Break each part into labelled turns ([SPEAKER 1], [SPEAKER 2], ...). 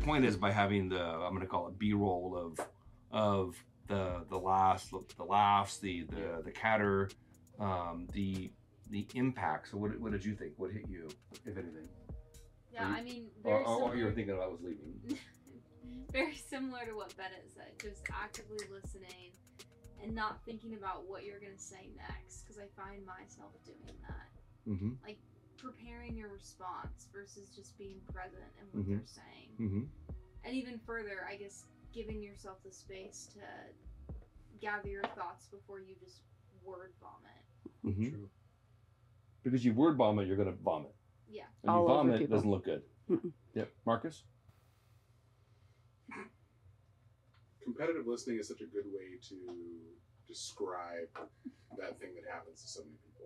[SPEAKER 1] point is by having the, I'm going to call it B-roll of the laughs, the catter, the impact. So what did you think? What hit you, if anything?
[SPEAKER 2] Yeah, I mean, very
[SPEAKER 1] or you were thinking I was leaving.
[SPEAKER 2] Very similar to what Bennett said, just actively listening and not thinking about what you're going to say next, because I find myself doing that.
[SPEAKER 1] Mm-hmm.
[SPEAKER 2] Like preparing your response versus just being present in what they're saying.
[SPEAKER 1] Mm-hmm.
[SPEAKER 2] And even further, I guess, giving yourself the space to gather your thoughts before you just word vomit.
[SPEAKER 1] Mm-hmm. True. Because you word vomit, you're going to vomit.
[SPEAKER 2] Yeah.
[SPEAKER 1] And you vomit, it doesn't look good.
[SPEAKER 3] Mm-mm.
[SPEAKER 1] Yep. Marcus?
[SPEAKER 4] Competitive listening is such a good way to describe that thing that happens to so many people.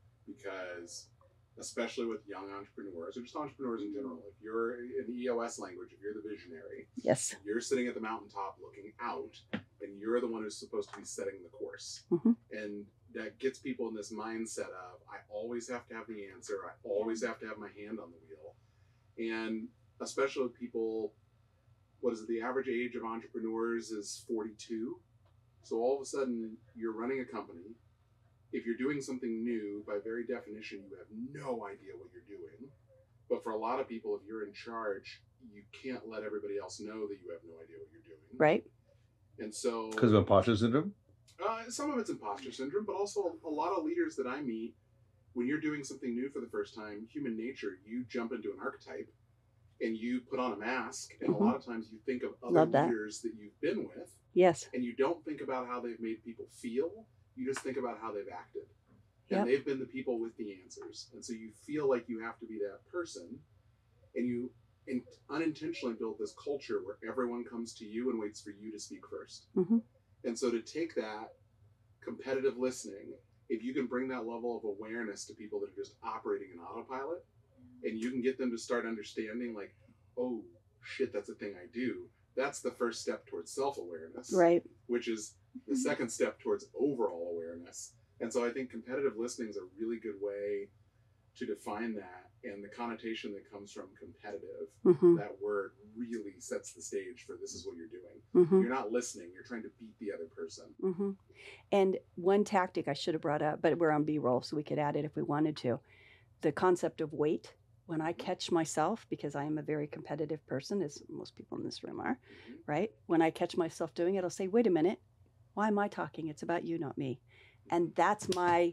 [SPEAKER 4] Because, especially with young entrepreneurs, or just entrepreneurs in general, if you're in the EOS language, if you're the visionary,
[SPEAKER 3] yes,
[SPEAKER 4] you're sitting at the mountaintop looking out, and you're the one who's supposed to be setting the course.
[SPEAKER 3] Mm-hmm.
[SPEAKER 4] And that gets people in this mindset of, I always have to have the answer, I always have to have my hand on the wheel. And especially with people, what is it, the average age of entrepreneurs is 42. So all of a sudden, you're running a company. If you're doing something new, by very definition, you have no idea what you're doing. But for a lot of people, if you're in charge, you can't let everybody else know that you have no idea what you're doing.
[SPEAKER 3] Right.
[SPEAKER 4] And so...
[SPEAKER 1] Because of imposter syndrome?
[SPEAKER 4] Some of it's imposter syndrome, but also a lot of leaders that I meet, when you're doing something new for the first time, human nature, you jump into an archetype and you put on a mask, and a lot of times you think of other leaders that you've been with.
[SPEAKER 3] Yes.
[SPEAKER 4] And you don't think about how they've made people feel. You just think about how they've acted. And they've been the people with the answers. And so you feel like you have to be that person. And you unintentionally build this culture where everyone comes to you and waits for you to speak first.
[SPEAKER 3] Mm-hmm.
[SPEAKER 4] And so to take that competitive listening, if you can bring that level of awareness to people that are just operating in autopilot, and you can get them to start understanding, like, oh, shit, that's a thing I do. That's the first step towards self-awareness.
[SPEAKER 3] Right.
[SPEAKER 4] Which is the second step towards overall awareness. And so I think competitive listening is a really good way to define that. And the connotation that comes from competitive, that word really sets the stage for this is what you're doing.
[SPEAKER 3] Mm-hmm.
[SPEAKER 4] You're not listening. You're trying to beat the other person.
[SPEAKER 3] Mm-hmm. And one tactic I should have brought up, but we're on B-roll, so we could add it if we wanted to. The concept of wait. When I catch myself, because I am a very competitive person, as most people in this room are, right? When I catch myself doing it, I'll say, wait a minute, why am I talking? It's about you, not me. And that's my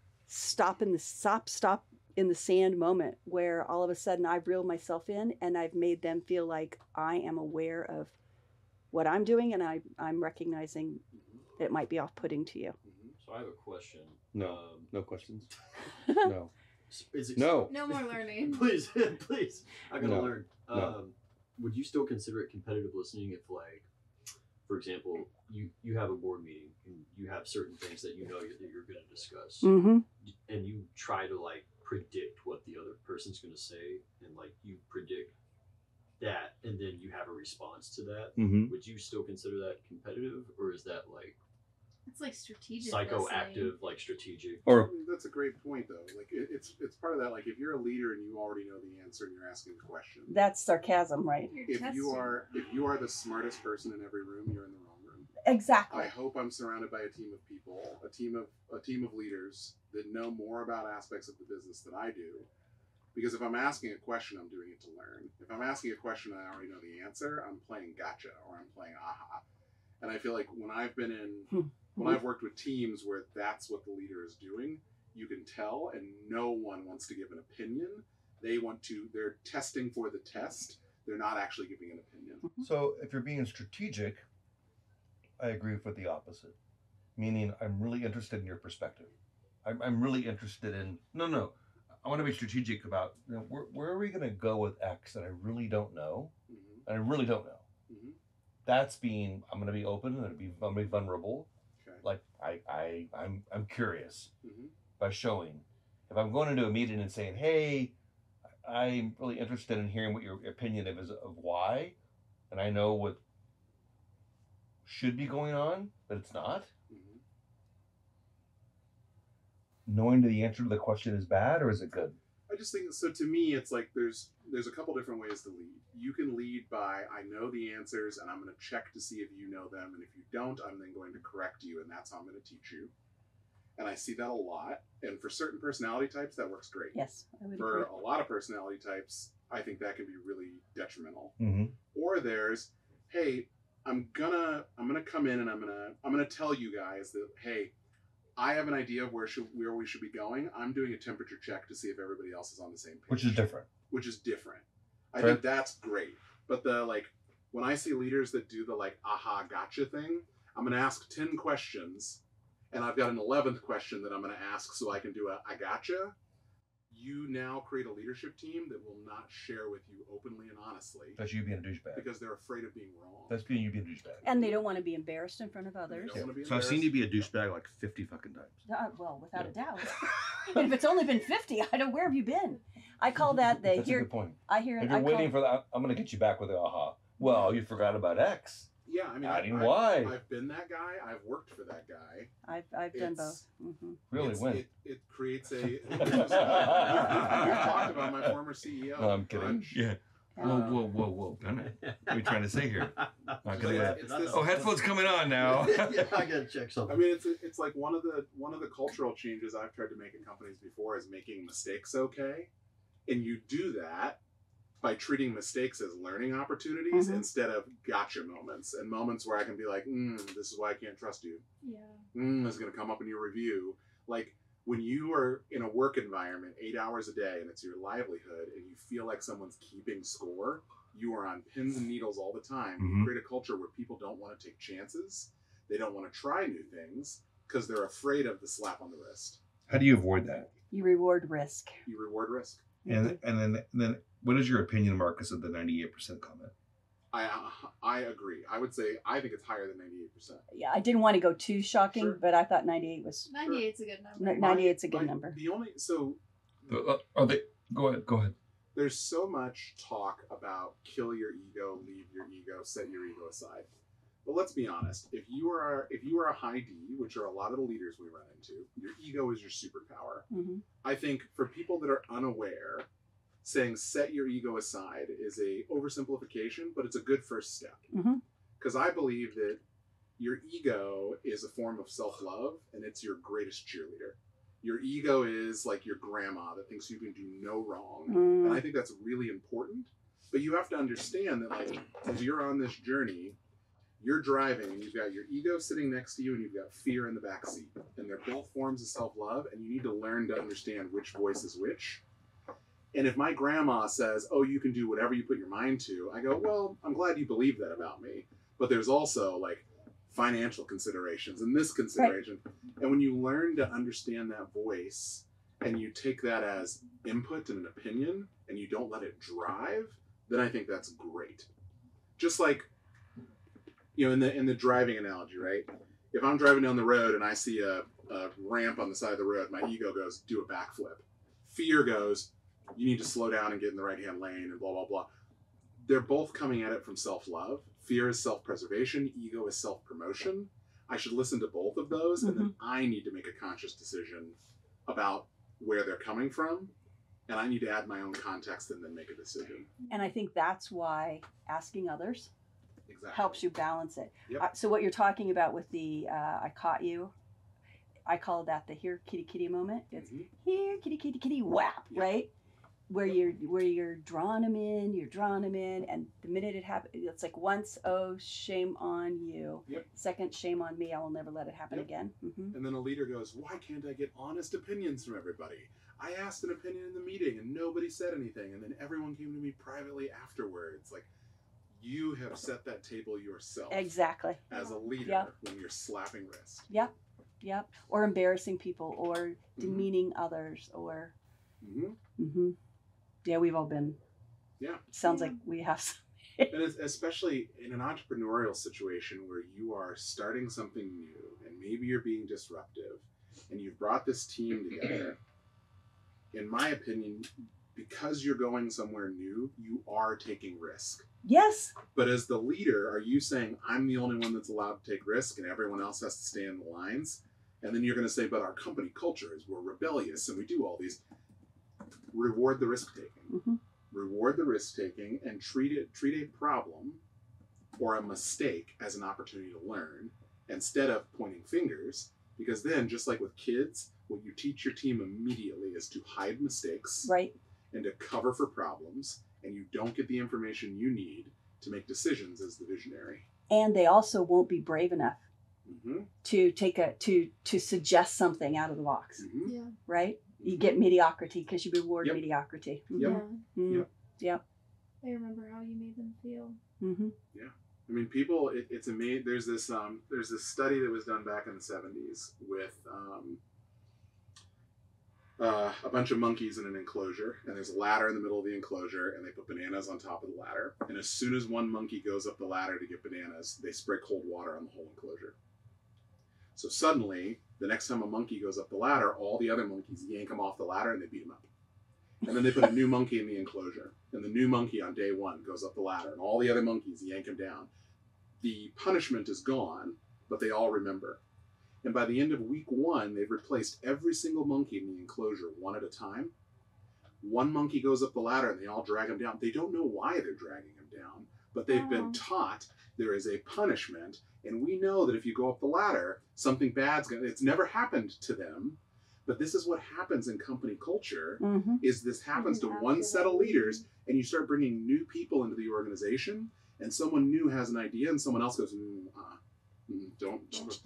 [SPEAKER 3] stop in the sand moment, where all of a sudden I've reeled myself in and I've made them feel like I am aware of what I'm doing, and I'm recognizing that it might be off-putting to you.
[SPEAKER 5] So I have a question.
[SPEAKER 1] No, no questions. No. No
[SPEAKER 2] more learning.
[SPEAKER 5] Please. I gotta learn.
[SPEAKER 1] No.
[SPEAKER 5] Would you still consider it competitive listening if, like, for example, you have a board meeting and you have certain things that you know that you're going to discuss, and you try to, like, predict what the other person's going to say, and, like, you predict that, and then you have a response to that? Would you still consider that competitive, or is that, like,
[SPEAKER 2] it's like strategic
[SPEAKER 5] psychoactive,
[SPEAKER 2] listening.
[SPEAKER 5] like strategic?
[SPEAKER 1] Or
[SPEAKER 4] that's a great point, though. Like it's part of that. Like if you're a leader and you already know the answer and you're asking a question,
[SPEAKER 3] that's sarcasm, right?
[SPEAKER 4] If you are the smartest person in every room, you're in the wrong room.
[SPEAKER 3] Exactly.
[SPEAKER 4] I hope I'm surrounded by a team of people, a team of leaders that know more about aspects of the business than I do. Because if I'm asking a question, I'm doing it to learn. If I'm asking a question and I already know the answer, I'm playing gotcha or I'm playing aha. And I feel like when I've been in when I've worked with teams where that's what the leader is doing, you can tell, and no one wants to give an opinion. They're testing for the test. They're not actually giving an opinion.
[SPEAKER 6] So if you're being strategic, I agree with the opposite. Meaning, I'm really interested in your perspective. I'm really interested in, no, I want to be strategic about, where are we going to go with X that I really don't know? And I really don't know. That's being, I'm going to be open and I'm going to be vulnerable.
[SPEAKER 4] Okay.
[SPEAKER 6] Like I'm curious by showing. If I'm going into a meeting and saying, hey, I'm really interested in hearing what your opinion is of why, and I know what should be going on, but it's not. Knowing the answer to the question is bad, or is it good?
[SPEAKER 4] I just think so. To me, it's like there's a couple different ways to lead. You can lead by I know the answers and I'm going to check to see if you know them, and if you don't, I'm then going to correct you, and that's how I'm going to teach you. And I see that a lot. And for certain personality types, that works great.
[SPEAKER 3] Yes, I would
[SPEAKER 4] For
[SPEAKER 3] agree.
[SPEAKER 4] a lot of personality types, I think that can be really detrimental.
[SPEAKER 6] Mm-hmm.
[SPEAKER 4] Or there's, hey, I'm gonna come in and I'm gonna tell you guys that, hey, I have an idea of where we should be going. I'm doing a temperature check to see if everybody else is on the same page.
[SPEAKER 6] Which is different.
[SPEAKER 4] Which is different. I
[SPEAKER 6] Fair.
[SPEAKER 4] think that's great. But the when I see leaders that do the aha gotcha thing, I'm gonna ask 10 questions, and I've got an 11th question that I'm gonna ask so I can do I gotcha. You now create a leadership team that will not share with you openly and honestly
[SPEAKER 6] That's you being a douchebag.
[SPEAKER 4] because they're afraid of being wrong.
[SPEAKER 6] That's being you being a douchebag.
[SPEAKER 3] And they don't want to be embarrassed in front of others.
[SPEAKER 4] don't wanna be
[SPEAKER 6] So I've seen you
[SPEAKER 4] embarrassed.
[SPEAKER 6] be a douchebag like 50 fucking times.
[SPEAKER 3] Well, without a doubt. And if it's only been 50, I don't. Where have you been? I call that the
[SPEAKER 6] That's a good point.
[SPEAKER 3] I hear it.
[SPEAKER 6] If you're waiting for that, I'm going to get you back with the aha. Well, you forgot about X.
[SPEAKER 4] Yeah, I mean,
[SPEAKER 6] Adding
[SPEAKER 4] I,
[SPEAKER 6] Y.
[SPEAKER 4] I've been that guy. I've worked for that guy.
[SPEAKER 3] I've done
[SPEAKER 4] It's-
[SPEAKER 3] both. Hmm.
[SPEAKER 6] Really, when?
[SPEAKER 4] It creates a. We've talked about my former CEO.
[SPEAKER 6] No, I'm kidding.
[SPEAKER 4] Bunch.
[SPEAKER 1] Yeah. Whoa, Bennett. What are you trying to say here? Not gonna
[SPEAKER 4] Yeah,
[SPEAKER 1] let-
[SPEAKER 4] it's this-
[SPEAKER 1] Oh, headphones coming on now.
[SPEAKER 5] Yeah, I gotta check
[SPEAKER 4] I
[SPEAKER 5] something.
[SPEAKER 4] mean, it's like one of the cultural changes I've tried to make in companies before is making mistakes okay, and you do that by treating mistakes as learning opportunities
[SPEAKER 3] Mhm.
[SPEAKER 4] instead of gotcha moments and moments where I can be like, this is why I can't trust you.
[SPEAKER 2] Yeah.
[SPEAKER 4] This is going to come up in your review. Like when you are in a work environment 8 hours a day and it's your livelihood and you feel like someone's keeping score, you are on pins and needles all the time. You
[SPEAKER 1] Mhm.
[SPEAKER 4] create a culture where people don't want to take chances. They don't want to try new things because they're afraid of the slap on the wrist.
[SPEAKER 1] How do you avoid that?
[SPEAKER 3] You reward risk.
[SPEAKER 4] You reward risk.
[SPEAKER 1] And then what is your opinion, Marcus, of the 98% comment?
[SPEAKER 4] I agree. I would say I think it's higher than 98%.
[SPEAKER 3] Yeah, I didn't want to go too shocking,
[SPEAKER 4] Sure.
[SPEAKER 3] but I thought 98 was
[SPEAKER 2] 98's a good number.
[SPEAKER 3] 98's a good
[SPEAKER 4] My-
[SPEAKER 3] number.
[SPEAKER 4] The only so
[SPEAKER 1] Are they? Go ahead.
[SPEAKER 4] there's so much talk about kill your ego, leave your ego, set your ego aside. But let's be honest. If you are a high D, which are a lot of the leaders we run into, your ego is your superpower.
[SPEAKER 3] Hmm.
[SPEAKER 4] I think for people that are unaware, saying set your ego aside is a oversimplification, but it's a good first step.
[SPEAKER 3] Mhm.
[SPEAKER 4] Because I believe that your ego is a form of self-love and it's your greatest cheerleader. Your ego is like your grandma that thinks you can do no wrong. And I think that's really important. But you have to understand that like as you're on this journey, you're driving and you've got your ego sitting next to you and you've got fear in the back seat. And they're both forms of self-love and you need to learn to understand which voice is which. And if my grandma says, oh, you can do whatever you put your mind to, I go, well, I'm glad you believe that about me. But there's also like financial considerations and this consideration. And when you learn to understand that voice and you take that as input and an opinion and you don't let it drive, then I think that's great. Just like, you know, in the driving analogy, right? If I'm driving down the road and I see a ramp on the side of the road, my ego goes, do a backflip. Fear goes, you need to slow down and get in the right-hand lane and blah, blah, blah. They're both coming at it from self-love. Fear is self-preservation. Ego is self-promotion. I should listen to both of those, and then I need to make a conscious decision about where they're coming from, and I need to add my own context and then make a decision.
[SPEAKER 3] And I think that's why asking others
[SPEAKER 4] Exactly.
[SPEAKER 3] helps you balance it.
[SPEAKER 4] Yep.
[SPEAKER 3] So what you're talking about with the I caught you, I call that the here kitty kitty moment. It's
[SPEAKER 4] Mhm.
[SPEAKER 3] here kitty kitty kitty whap,
[SPEAKER 4] Yeah.
[SPEAKER 3] right? Where you're drawing them in, and the minute it happens, it's like once, oh, shame on you.
[SPEAKER 4] Yep.
[SPEAKER 3] Second, shame on me. I will never let it happen
[SPEAKER 4] Yep.
[SPEAKER 3] again. Hmm.
[SPEAKER 4] And then a leader goes, why can't I get honest opinions from everybody? I asked an opinion in the meeting and nobody said anything. And then everyone came to me privately afterwards. Like, you have set that table yourself
[SPEAKER 3] Exactly.
[SPEAKER 4] as a leader
[SPEAKER 3] Yep.
[SPEAKER 4] when you're slapping wrist.
[SPEAKER 3] Yep. Or embarrassing people, or demeaning others, or.
[SPEAKER 4] Mm-hmm.
[SPEAKER 3] Yeah, we've all been.
[SPEAKER 4] Yeah.
[SPEAKER 3] Sounds
[SPEAKER 2] Yeah.
[SPEAKER 3] like we have.
[SPEAKER 4] And especially in an entrepreneurial situation where you are starting something new and maybe you're being disruptive and you've brought this team together, in my opinion, because you're going somewhere new, you are taking risk.
[SPEAKER 3] Yes.
[SPEAKER 4] But as the leader, are you saying, I'm the only one that's allowed to take risk and everyone else has to stay in the lines? And then you're going to say, but our company culture is we're rebellious and we do all these. reward the risk taking.
[SPEAKER 3] Mhm.
[SPEAKER 4] Reward the risk taking and treat a problem or a mistake as an opportunity to learn instead of pointing fingers. Because then, just like with kids, what you teach your team immediately is to hide mistakes
[SPEAKER 3] Right.
[SPEAKER 4] and to cover for problems, and you don't get the information you need to make decisions as the visionary.
[SPEAKER 3] And they also won't be brave enough
[SPEAKER 4] Mm-hmm.
[SPEAKER 3] to take to suggest something out of the box,
[SPEAKER 4] Mm-hmm.
[SPEAKER 2] Yeah.
[SPEAKER 3] right? You get mediocrity because you reward
[SPEAKER 4] Yep.
[SPEAKER 3] mediocrity.
[SPEAKER 4] Yep.
[SPEAKER 3] Mhm.
[SPEAKER 4] Yep.
[SPEAKER 2] I remember how you made them feel.
[SPEAKER 3] Mhm.
[SPEAKER 4] I mean, people. It's amazing. There's this study that was done back in the 70s with a bunch of monkeys in an enclosure, and there's a ladder in the middle of the enclosure, and they put bananas on top of the ladder. And as soon as one monkey goes up the ladder to get bananas, they spray cold water on the whole enclosure. So suddenly, the next time a monkey goes up the ladder, all the other monkeys yank him off the ladder and they beat him up. And then they put a new monkey in the enclosure, and the new monkey on day one goes up the ladder, and all the other monkeys yank him down. The punishment is gone, but they all remember. And by the end of week one, they've replaced every single monkey in the enclosure one at a time. One monkey goes up the ladder and they all drag him down. They don't know why they're dragging him down, but they've been taught there is a punishment. And we know that if you go up the ladder, something bad's going to, it's never happened to them. But this is what happens in company culture,
[SPEAKER 3] Mhm.
[SPEAKER 4] is this happens to one set of leaders, and you start bringing new people into the organization, and someone new has an idea, and someone else goes, don't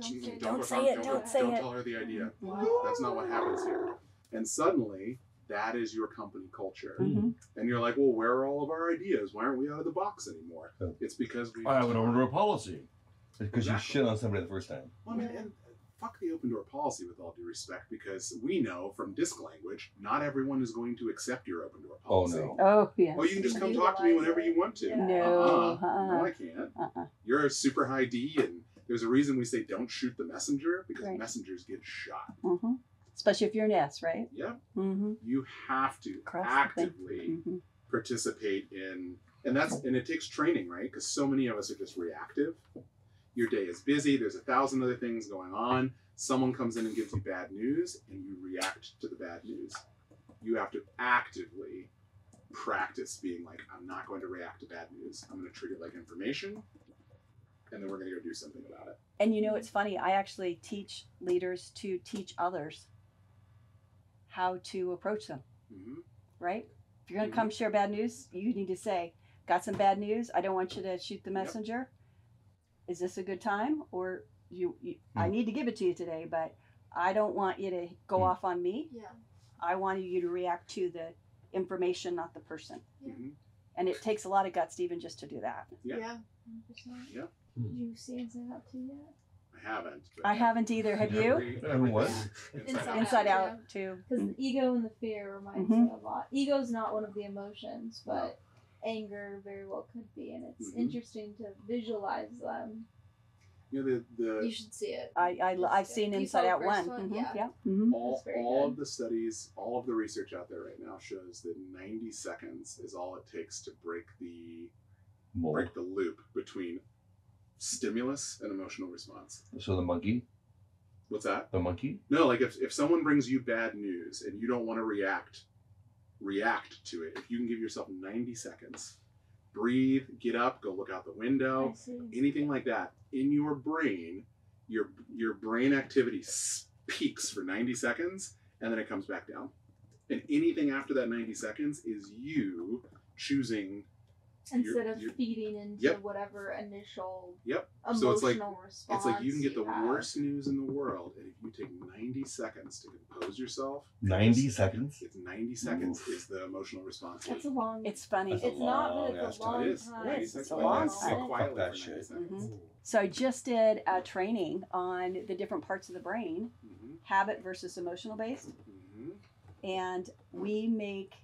[SPEAKER 3] say it, don't say it.
[SPEAKER 4] tell her the idea.
[SPEAKER 3] Mhm.
[SPEAKER 4] That's not what happens here. And suddenly, that is your company culture.
[SPEAKER 3] Mhm.
[SPEAKER 4] And you're like, well, where are all of our ideas? Why aren't we out of the box anymore?
[SPEAKER 6] Yeah.
[SPEAKER 4] It's because we
[SPEAKER 6] I would order a policy. Because you
[SPEAKER 4] Exactly.
[SPEAKER 6] shit on somebody the first time.
[SPEAKER 4] Well, and fuck the open door policy, with all due respect, because we know from disc language, not everyone is going to accept your open door
[SPEAKER 6] Oh,
[SPEAKER 4] policy.
[SPEAKER 6] no.
[SPEAKER 3] Oh, yes.
[SPEAKER 4] Oh, you can just come talk to me whenever you want to.
[SPEAKER 2] Yeah.
[SPEAKER 3] No.
[SPEAKER 4] No, I can't. You're a super high D, and there's a reason we say don't shoot the messenger, because
[SPEAKER 3] Right.
[SPEAKER 4] messengers get shot.
[SPEAKER 3] Mhm. Especially if you're an S, right?
[SPEAKER 4] Yeah.
[SPEAKER 3] Mm-hmm.
[SPEAKER 4] You have to
[SPEAKER 3] Cross the thing.
[SPEAKER 4] actively
[SPEAKER 3] Mm-hmm.
[SPEAKER 4] participate in, and it takes training, right? Because so many of us are just reactive. Your day is busy. There's 1,000 other things going on. Someone comes in and gives you bad news, and you react to the bad news. You have to actively practice being like, I'm not going to react to bad news. I'm going to treat it like information, and then we're going to go do something about it.
[SPEAKER 3] And you know, it's funny. I actually teach leaders to teach others how to approach them,
[SPEAKER 4] Mm-hmm.
[SPEAKER 3] right? If you're going to come share bad news, you need to say, got some bad news. I don't want you to shoot the messenger. Is this a good time? Or I need to give it to you today, but I don't want you to go off on me.
[SPEAKER 2] Yeah.
[SPEAKER 3] I want you to react to the information, not the person.
[SPEAKER 2] Yeah.
[SPEAKER 4] Mm-hmm.
[SPEAKER 3] And it takes a lot of guts even just to do that.
[SPEAKER 4] Yeah.
[SPEAKER 2] 100%.
[SPEAKER 4] Yeah.
[SPEAKER 2] Did you see Inside Out 2 yet?
[SPEAKER 4] I haven't. but
[SPEAKER 3] I haven't either. Have you?
[SPEAKER 6] What?
[SPEAKER 3] Inside Out too.
[SPEAKER 2] Because the ego and the fear reminds
[SPEAKER 3] Mhm.
[SPEAKER 2] me a lot. Ego's not one of the emotions, but anger very well could be, and it's
[SPEAKER 4] Mhm.
[SPEAKER 2] interesting to visualize them.
[SPEAKER 4] You know,
[SPEAKER 2] You
[SPEAKER 4] the
[SPEAKER 2] should see it.
[SPEAKER 3] I've seen
[SPEAKER 2] You
[SPEAKER 3] Inside
[SPEAKER 2] saw
[SPEAKER 3] Out
[SPEAKER 2] the first
[SPEAKER 3] 1.
[SPEAKER 2] one?
[SPEAKER 3] Mhm,
[SPEAKER 2] Yeah.
[SPEAKER 3] yeah. Mhm.
[SPEAKER 4] all,
[SPEAKER 2] That's very
[SPEAKER 4] all
[SPEAKER 2] good.
[SPEAKER 4] of the studies, all of the research out there right now shows that 90 seconds is all it takes to break the loop between stimulus and emotional response.
[SPEAKER 6] So the monkey?
[SPEAKER 4] What's that?
[SPEAKER 6] The monkey?
[SPEAKER 4] No, like if someone brings you bad news and you don't want to react to it, if you can give yourself 90 seconds, breathe, get up, go look out the window,
[SPEAKER 2] I see.
[SPEAKER 4] anything like that, in your brain, your brain activity peaks for 90 seconds and then it comes back down. And anything after that 90 seconds is you choosing
[SPEAKER 2] Instead of
[SPEAKER 4] you're-
[SPEAKER 2] feeding into
[SPEAKER 4] Yep.
[SPEAKER 2] whatever initial
[SPEAKER 4] Yep.
[SPEAKER 2] emotional
[SPEAKER 4] So it's like
[SPEAKER 2] response.
[SPEAKER 4] it's like you can get the
[SPEAKER 2] have.
[SPEAKER 4] worst news in the world, and if you take 90 seconds to compose yourself,
[SPEAKER 6] 90 seconds?
[SPEAKER 4] it's 90 seconds is the emotional response.
[SPEAKER 2] That's a long.
[SPEAKER 3] It's funny.
[SPEAKER 6] That's a
[SPEAKER 2] It's not, but
[SPEAKER 6] long-ass
[SPEAKER 2] it's a
[SPEAKER 6] time.
[SPEAKER 2] long
[SPEAKER 4] It is.
[SPEAKER 2] time.
[SPEAKER 4] 90
[SPEAKER 3] It's
[SPEAKER 4] seconds.
[SPEAKER 3] a long
[SPEAKER 4] Sit
[SPEAKER 3] time.
[SPEAKER 4] quietly
[SPEAKER 6] Fuck that
[SPEAKER 4] for 90
[SPEAKER 6] shit.
[SPEAKER 4] seconds.
[SPEAKER 3] So I just did a training on the different parts of the brain,
[SPEAKER 4] Mhm.
[SPEAKER 3] habit versus emotional based,
[SPEAKER 4] Mhm.
[SPEAKER 3] and we make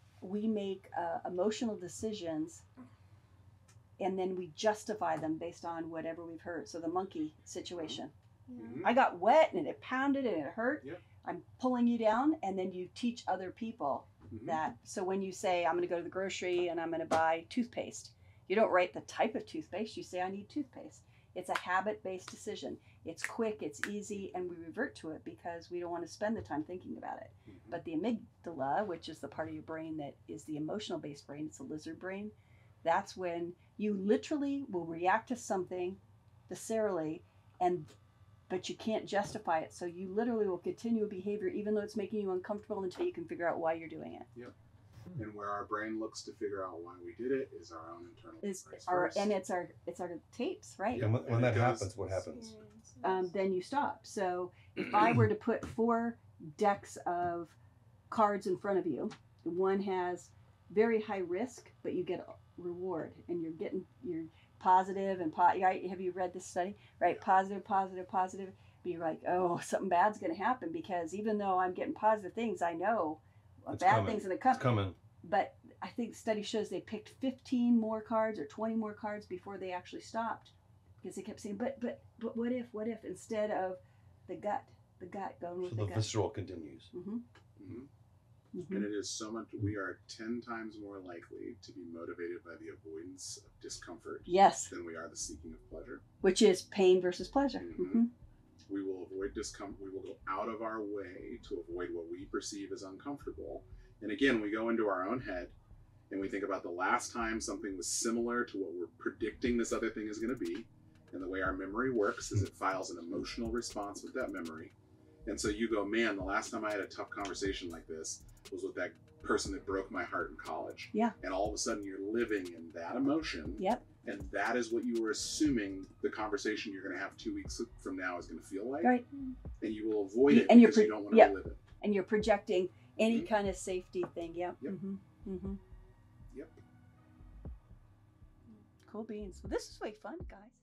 [SPEAKER 3] emotional decisions, and then we justify them based on whatever we've heard. So the monkey situation,
[SPEAKER 2] Yeah.
[SPEAKER 4] Mhm.
[SPEAKER 3] I got wet and it pounded and it hurt.
[SPEAKER 4] Yeah.
[SPEAKER 3] I'm pulling you down, and then you teach other people
[SPEAKER 4] Mhm.
[SPEAKER 3] that. So when you say I'm going to go to the grocery and I'm going to buy toothpaste, you don't write the type of toothpaste. You say I need toothpaste. It's a habit-based decision. It's quick, it's easy, and we revert to it because we don't want to spend the time thinking about it. But the amygdala, which is the part of your brain that is the emotional-based brain, it's a lizard brain, that's when you literally will react to something viscerally, but you can't justify it. So you literally will continue a behavior even though it's making you uncomfortable until you can figure out why you're doing it.
[SPEAKER 4] Yep. And where our brain looks to figure out why we did it is our own internal
[SPEAKER 3] It's
[SPEAKER 4] memories
[SPEAKER 3] our
[SPEAKER 4] first.
[SPEAKER 3] and it's our tapes, right?
[SPEAKER 4] Yeah.
[SPEAKER 6] And when
[SPEAKER 4] And
[SPEAKER 6] that
[SPEAKER 4] it goes-
[SPEAKER 6] happens, what happens?
[SPEAKER 3] Then you stop. So if I were to put 4 decks of cards in front of you, one has very high risk, but you get a reward, and you're positive and right? Have you read this study? Right, positive, positive, positive. But you're like, oh, something bad's going to happen because even though I'm getting positive things, I know
[SPEAKER 6] It's
[SPEAKER 3] bad
[SPEAKER 6] coming.
[SPEAKER 3] things going to
[SPEAKER 6] It's
[SPEAKER 3] come.
[SPEAKER 6] coming.
[SPEAKER 3] But I think the study shows they picked 15 more cards or 20 more cards before they actually stopped because they kept saying, but what if, instead of the gut going with
[SPEAKER 6] So
[SPEAKER 3] the
[SPEAKER 6] the
[SPEAKER 3] gut.
[SPEAKER 6] visceral continues.
[SPEAKER 3] Mm-hmm.
[SPEAKER 4] Mhm.
[SPEAKER 3] Mm-hmm.
[SPEAKER 4] And it is so much, we are 10 times more likely to be motivated by the avoidance of discomfort
[SPEAKER 3] Yes,
[SPEAKER 4] than we are the seeking of pleasure.
[SPEAKER 3] which is pain versus pleasure.
[SPEAKER 4] Mhm.
[SPEAKER 3] Mm-hmm.
[SPEAKER 4] We will avoid discomfort. We will go out of our way to avoid what we perceive as uncomfortable. And again, we go into our own head and we think about the last time something was similar to what we're predicting this other thing is going to be. And the way our memory works is it files an emotional response with that memory. And so you go, man, the last time I had a tough conversation like this was with that person that broke my heart in college.
[SPEAKER 3] Yeah.
[SPEAKER 4] And all of a sudden you're living in that emotion.
[SPEAKER 3] Yep.
[SPEAKER 4] And that is what you were assuming the conversation you're going to have 2 weeks from now is going to feel like.
[SPEAKER 3] Right.
[SPEAKER 4] And you will avoid it
[SPEAKER 3] And you're
[SPEAKER 4] because you don't want to
[SPEAKER 3] yep.
[SPEAKER 4] live it.
[SPEAKER 3] And you're projecting any
[SPEAKER 4] Mhm.
[SPEAKER 3] kind of safety thing. Yep.
[SPEAKER 4] Yep.
[SPEAKER 3] Mm-hmm. Mm-hmm.
[SPEAKER 4] Yep.
[SPEAKER 3] Cool beans. Well, this is way fun, guys.